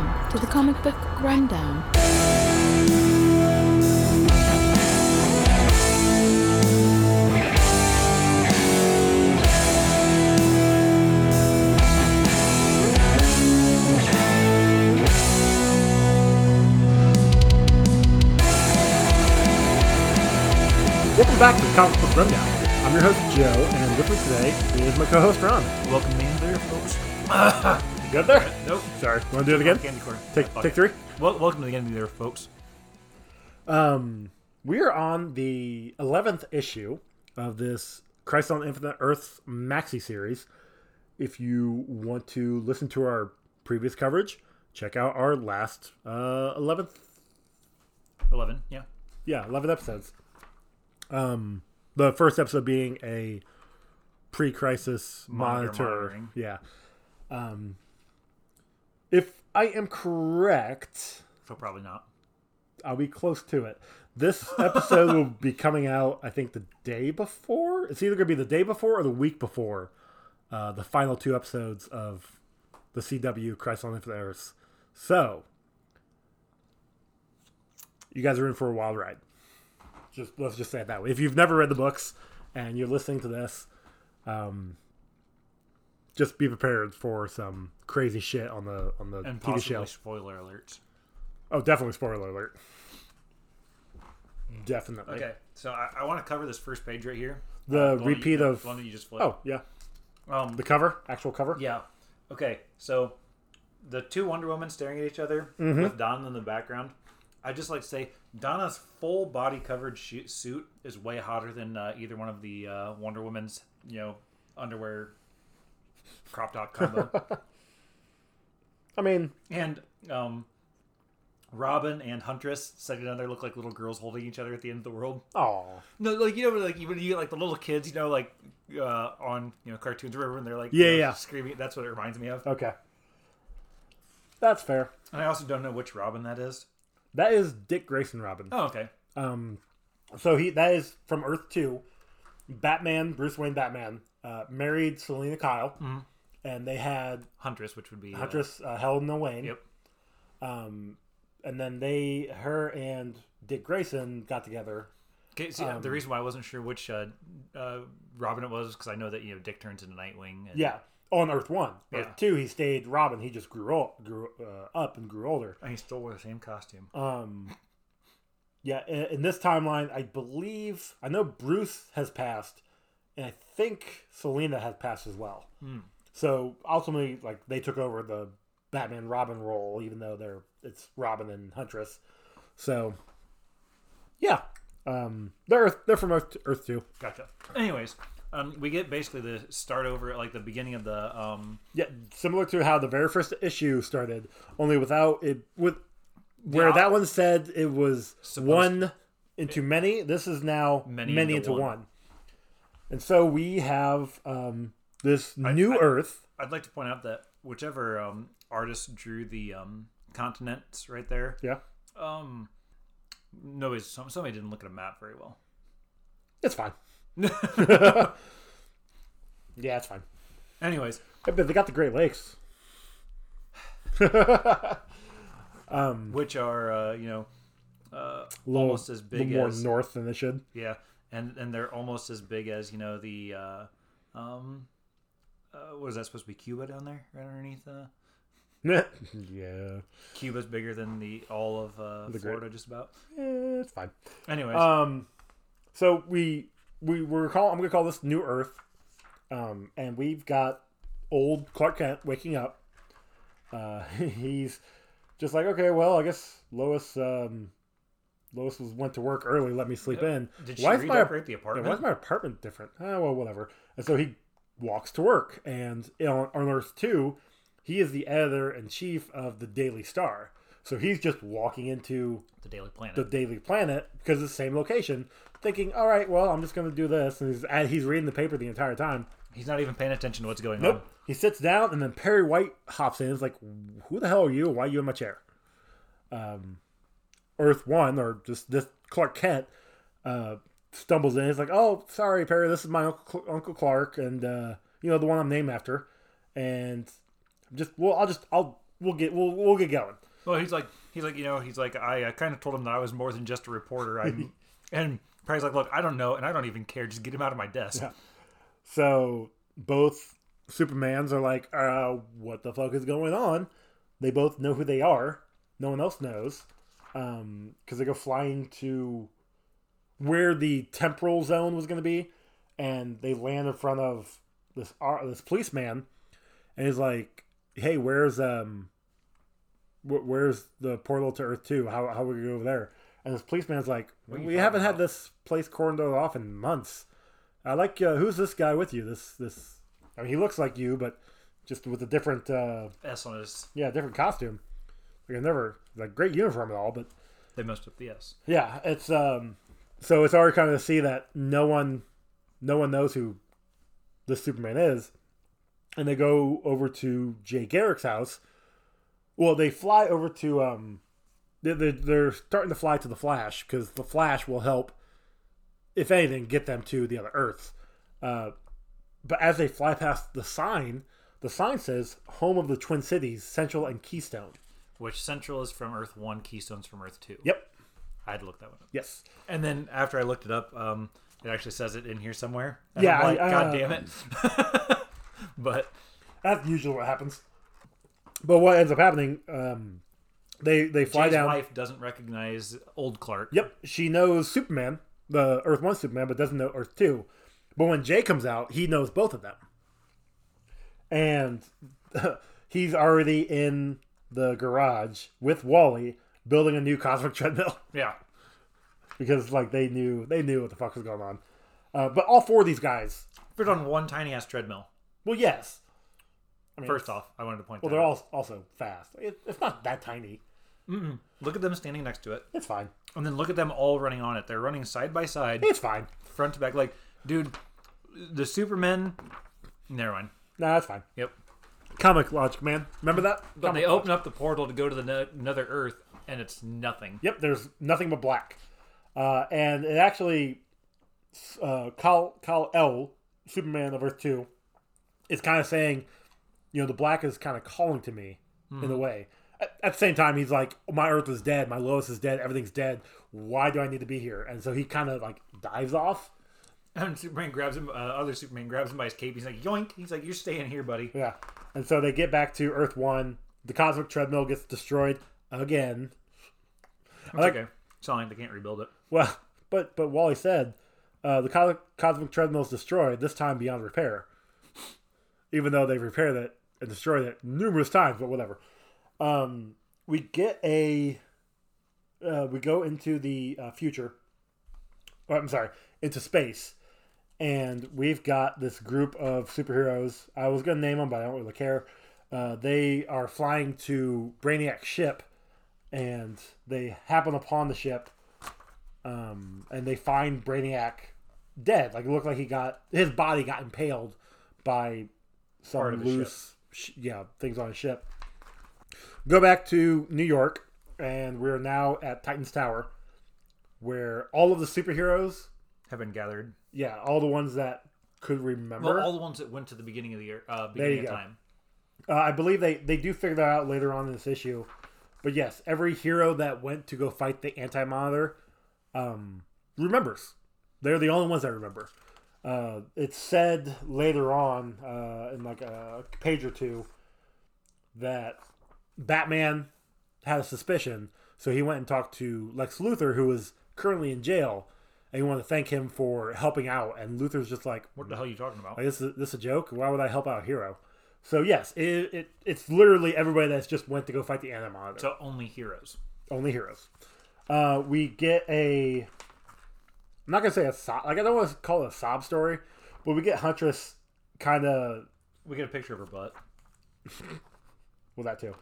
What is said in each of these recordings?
Welcome to the Comic Book Rundown. Welcome back to the Comic Book Rundown. I'm your host, Joe, and with me today is my co-host, Ron. Welcome in there, folks. You good there? Nope. Sorry. You want to do it again? Candy corn. Take Okay. three. Welcome to the end there, folks. We are on the 11th issue of this Crisis on Infinite Earths maxi series. If you want to listen to our previous coverage, check out our last 11th. 11, yeah. Yeah, 11 episodes. The first episode being a pre-crisis monitor. Monitoring. Yeah. If I am correct, So probably not. I'll be close to it. This episode will be coming out, I think, the day before. It's either going to be the day before or the week before the final two episodes of the CW Crisis on Infinite Earths. So, you guys are in for a wild ride. Let's just say it that way. If you've never read the books and you're listening to this, just be prepared for some crazy shit on the And TV possibly show. spoiler alerts. Oh, definitely spoiler alert. Definitely. Okay, so I want to cover this first page right here. The one repeat that you, of. the one that you just flipped. Oh, yeah. The cover, actual cover. Yeah. Okay, so the two Wonder Women staring at each other Mm-hmm. with Donna in the background. I just like to say Donna's full body covered suit is way hotter than either one of the Wonder Woman's, underwear crop top combo. I mean, And Robin and Huntress sitting down there look like little girls holding each other at the end of the world. oh, No, like like when you get like the little kids, on cartoons or whatever, and they're like Yeah. screaming. That's what it reminds me of. okay. That's fair. And I also don't know which Robin that is. That is Dick Grayson Robin. Oh, okay. So that is from Earth 2. Batman, Bruce Wayne Batman, married Selena Kyle. Mm-hmm. And they had Huntress, which would be Huntress Helena Wayne. Yep. And then her and Dick Grayson got together. Okay. See, the reason why I wasn't sure which Robin it was because I know that Dick turns into Nightwing. And, Yeah. On Earth 1. Yeah. Earth 2, he stayed Robin. He just grew up and grew older. And he still wore the same costume. Yeah, in this timeline, I know Bruce has passed, and I think Selena has passed as well. So ultimately, they took over the Batman Robin role, even though it's Robin and Huntress. So, yeah, they're from Earth 2. Gotcha. Anyways, we get basically the start over at the beginning of the Yeah, similar to how the very first issue started, only without it where that one said it was one into many. This is now many into one. And so we have this new Earth. I'd like to point out that whichever artist drew the continents right there, Yeah, somebody didn't look at a map very well. it's fine. Yeah, it's fine. Anyways, But they got the Great Lakes. which are almost as big more as north than they should. yeah, and they're almost as big as the what is that supposed to be, Cuba down there right underneath? Yeah, Cuba's bigger than all of Florida, just about. it's fine. Anyways, So I'm gonna call this New Earth, and we've got old Clark Kent waking up. He's just like, okay, well, I guess Lois went to work early. Let me sleep in. Did she redecorate the apartment? Why is my apartment different? Oh, well, whatever. And so he walks to work, and on Earth 2, he is the editor-in-chief of the Daily Star. So he's just walking into the Daily Planet. the Daily Planet because it's the same location, thinking, all right, well, I'm just going to do this. And he's reading the paper the entire time. He's not even paying attention to what's going Nope. on. He sits down, and then Perry White hops in. It's like, who the hell are you? Why are you in my chair? Earth 1, or just this Clark Kent, stumbles in. He's like, oh, sorry, Perry, this is my Uncle Clark, and, the one I'm named after. And I'll we'll get going. Well, he's like, I kind of told him that I was more than just a reporter. And Perry's like, look, I don't know, and I don't even care. Just get him out of my desk. Yeah. So both Supermans are like, what the fuck is going on? They both know who they are. No one else knows. Because they go flying to where the temporal zone was going to be, and they land in front of this policeman, and he's like, hey, where's the portal to Earth 2? How are we going to go over there? And this policeman's like, we haven't had this place cordoned off in months. I like, who's this guy with you? This. I mean, he looks like you, but just with a different S on his. Yeah, different costume. Great uniform and all, but they messed up the S. Yeah, it's so it's already kind of to see that no one knows who this Superman is, and they go over to Jay Garrick's house. Well, they fly over to they're starting to fly to the Flash because the Flash will help, if anything, get them to the other Earths. But as they fly past the sign says "Home of the Twin Cities, Central and Keystone." Which Central is from Earth 1, Keystone's from Earth 2. Yep. I had to look that one up. Yes. And then after I looked it up, it actually says it in here somewhere. And yeah. I'm like, God damn it. But that's usually what happens. But what ends up happening, they fly Jay's down. wife doesn't recognize old Clark. Yep. She knows Superman, the Earth 1 Superman, but doesn't know Earth 2. But when Jay comes out, he knows both of them. And he's already in the garage with Wally building a new cosmic treadmill. Yeah. Because they knew what the fuck was going on. But all four of these guys fit on one tiny ass treadmill. Well, yes. I mean, first off, I wanted to point that out. Well, they're also fast. It's not that tiny. Mm-mm. Look at them standing next to it. It's fine. And then look at them all running on it. They're running side by side. It's fine. Front to back. Like, dude, the Supermen... Never mind. Nah, that's fine. Yep. Comic logic, man. Remember that? But they open up the portal to go to another Earth, and it's nothing. Yep, there's nothing but black. And it actually... Kal-El, Superman of Earth 2, is kind of saying, the black is kind of calling to me, in a way. At the same time, he's like, my Earth is dead, my Lois is dead, everything's dead. Why do I need to be here? And so he kind of dives off. And Superman grabs him. Other Superman grabs him by his cape. He's like, yoink! He's like, you're staying here, buddy. Yeah. And so they get back to Earth 1. The cosmic treadmill gets destroyed again. Okay. It's fine. They can't rebuild it. Well, but Wally said the cosmic treadmill is destroyed, this time beyond repair. Even though they've repaired it and destroyed it numerous times, but whatever. We get we go into the future. Oh, I'm sorry, into space. And we've got this group of superheroes. I was going to name them, but I don't really care. They are flying to Brainiac's ship, and they happen upon the ship, and they find Brainiac dead. It looked like his body got impaled by some loose, things on his ship. Go back to New York, and we're now at Titan's Tower, where all of the superheroes have been gathered. Yeah, all the ones that could remember. Well, all the ones that went to the beginning of the year, beginning of time. I believe they do figure that out later on in this issue. But yes, every hero that went to go fight the Anti-Monitor remembers. They're the only ones that remember. It's said later on in a page or two that Batman had a suspicion, so he went and talked to Lex Luthor, who was currently in jail, and he wanted to thank him for helping out. And Luthor's just like, "What the hell are you talking about? This a joke? Why would I help out a hero?" So yes, it's literally everybody that's just went to go fight the Anti-Monitor. So only heroes. Only heroes. We get I'm not gonna say a sob. I don't want to call it a sob story, but we get Huntress kind of. We get a picture of her butt. Well, that too.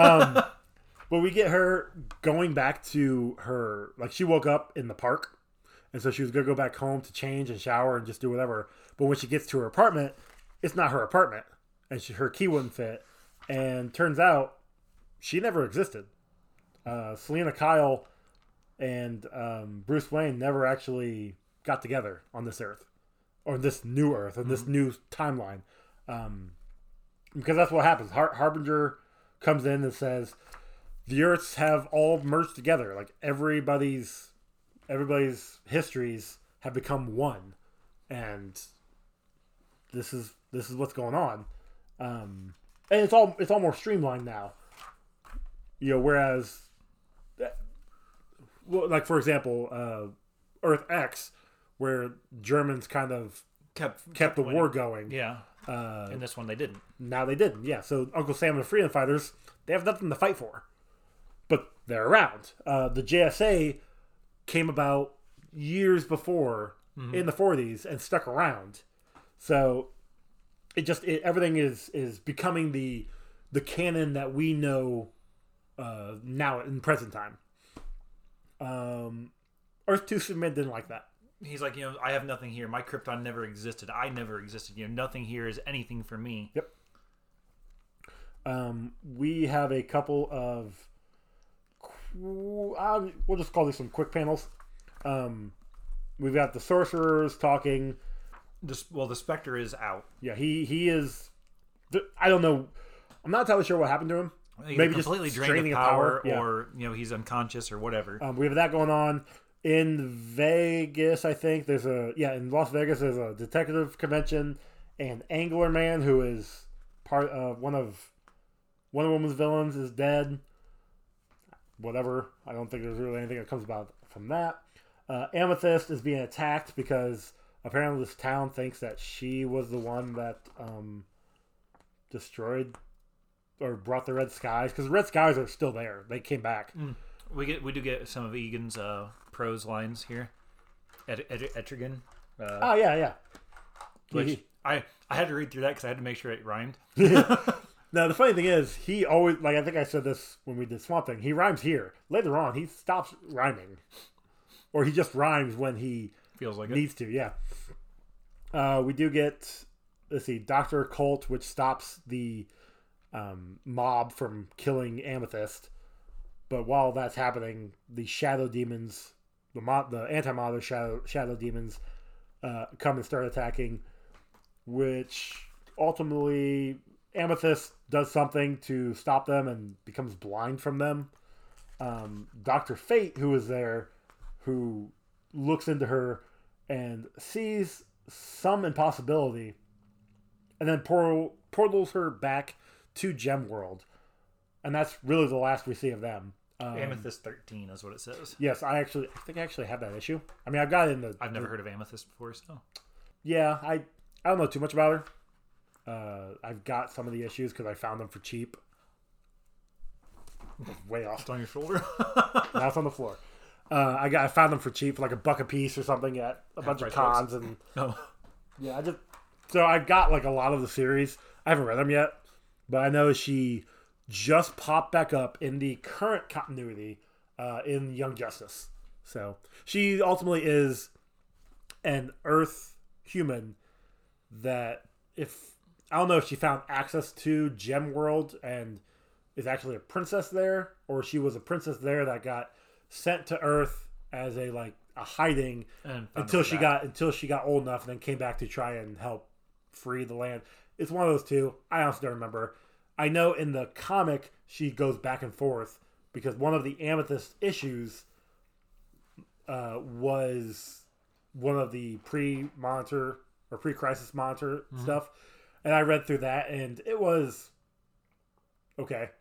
But we get her going back to her, she woke up in the park, and so she was going to go back home to change and shower and just do whatever. But when she gets to her apartment, it's not her apartment, and her key wouldn't fit. And turns out, she never existed. Selena Kyle and Bruce Wayne never actually got together on this Earth, or this new Earth, or this new timeline. Because that's what happens. Harbinger comes in and says the Earths have all merged together. Like everybody's histories have become one, and this is what's going on. And it's all more streamlined now. Whereas, like for example, Earth X, where Germans kind of kept the war going. Yeah. In this one, they didn't. Now they didn't. Yeah. So Uncle Sam and the Freedom Fighters, they have nothing to fight for, but they're around. The JSA came about years before in the 40s and stuck around. So everything is becoming the canon that we know now in present time. Earth 2 Superman didn't like that. He's like, I have nothing here. My Krypton never existed. I never existed. Nothing here is anything for me. Yep. We have a couple of we'll just call these some quick panels. We've got the sorcerers talking. The Spectre is out. Yeah, he is. I don't know. I'm not entirely sure what happened to him. Maybe completely just drained of power, Yeah. or he's unconscious or whatever. We have that going on in Vegas. I think there's in Las Vegas there's a detective convention, and Angler Man, who is part of one of Wonder Woman's villains, is dead. Whatever. I don't think there's really anything that comes about from that. Amethyst is being attacked because apparently this town thinks that she was the one that destroyed or brought the Red Skies, because the Red Skies are still there. They came back. We do get some of Egan's prose lines here. Etrigan. Yeah. Which I had to read through that because I had to make sure it rhymed. Now, the funny thing is, he always, like I think I said this when we did Swamp Thing, he rhymes here. Later on, he stops rhyming. Or he just rhymes when he feels like needs to, yeah. We do get, Dr. Colt, which stops the mob from killing Amethyst. But while that's happening, the shadow demons, the anti-mother shadow demons come and start attacking, which ultimately Amethyst does something to stop them and becomes blind from them. Dr. Fate, who is there, who looks into her and sees some impossibility, and then portals her back to Gem World. And that's really the last we see of them. Amethyst 13 is what it says. Yes, I think I actually have that issue. I mean, I've got it in the... I've never heard of Amethyst before, so... Yeah, I don't know too much about her. I've got some of the issues because I found them for cheap. Way off. Just on your shoulder? Now it's on the floor. I found them for cheap, for like $1 a piece or something at a bunch of cons. And yeah, so I've got like a lot of the series. I haven't read them yet, but I know she just popped back up in the current continuity in Young Justice. So she ultimately is an Earth human that, if I don't know if she found access to Gem World and is actually a princess there, or she was a princess there that got sent to Earth as a hiding until she got old enough and then came back to try and help free the land. It's one of those two. I honestly don't remember. I know in the comic she goes back and forth because one of the Amethyst issues was one of the pre-monitor or pre-crisis monitor stuff, and I read through that and it was okay.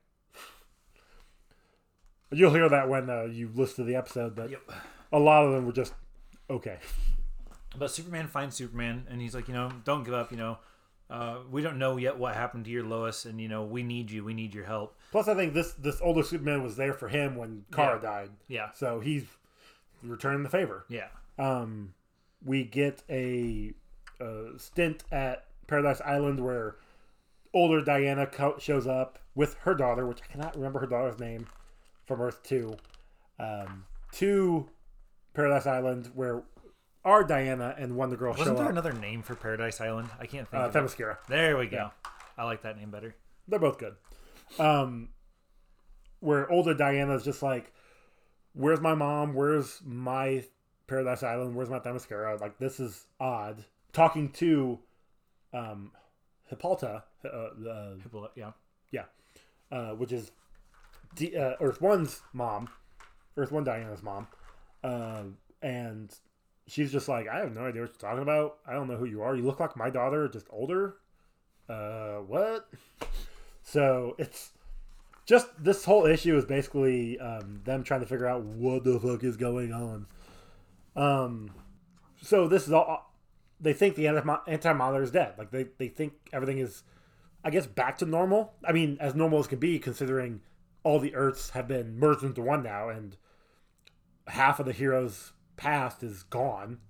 You'll hear that when you listen to the episode, but a lot of them were just okay. But Superman finds Superman, and he's like, don't give up, we don't know yet what happened to your Lois, and, we need you. We need your help. Plus, I think this older Superman was there for him when Kara died. Yeah. So he's returning the favor. Yeah. We get a stint at Paradise Island where older Diana shows up with her daughter, which I cannot remember her daughter's name, from Earth 2, to Paradise Island where our Diana and Wonder Girl show up. Wasn't there another name for Paradise Island? I can't think of it. Themyscira. There we go. Yeah. I like that name better. They're both good. Where older Diana's just like, where's my mom? Where's my Paradise Island? Where's my Themyscira? Like, this is odd. Talking to Hippolyta. Yeah. which is Earth 1's mom, Earth 1 Diana's mom, and she's just like, I have no idea what you're talking about. I don't know who you are. You look like my daughter, just older. What? So it's just this whole issue is basically them trying to figure out what the fuck is going on. So this is all. They think the anti-monitor is dead. Like they think everything is, I guess, back to normal. I mean, as normal as can be, considering all the Earths have been merged into one now, and half of the heroes' past is gone.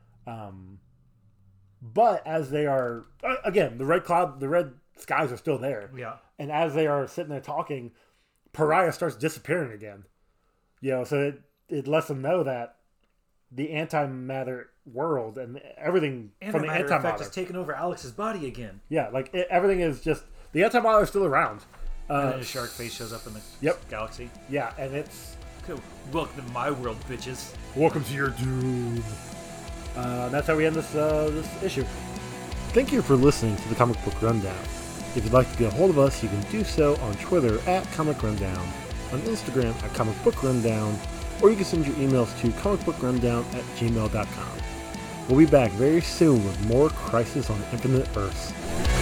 But as they are, again, the red skies are still there. Yeah. And as they are sitting there talking, Pariah starts disappearing again. So it lets them know that the antimatter world and everything from the Antimatter effect antimatter is taking over Alex's body again. Yeah, like everything is just the antimatter is still around. And then a shark face shows up in the galaxy. Yeah, and it's Cool. Welcome to my world, bitches. welcome to your doom. That's how we end this issue. Thank you for listening to the Comic Book Rundown. If you'd like to get a hold of us, you can do so on Twitter at Comic Rundown, on Instagram at Comic Book Rundown, or you can send your emails to comicbookrundown@gmail.com. We'll be back very soon with more Crisis on Infinite Earths.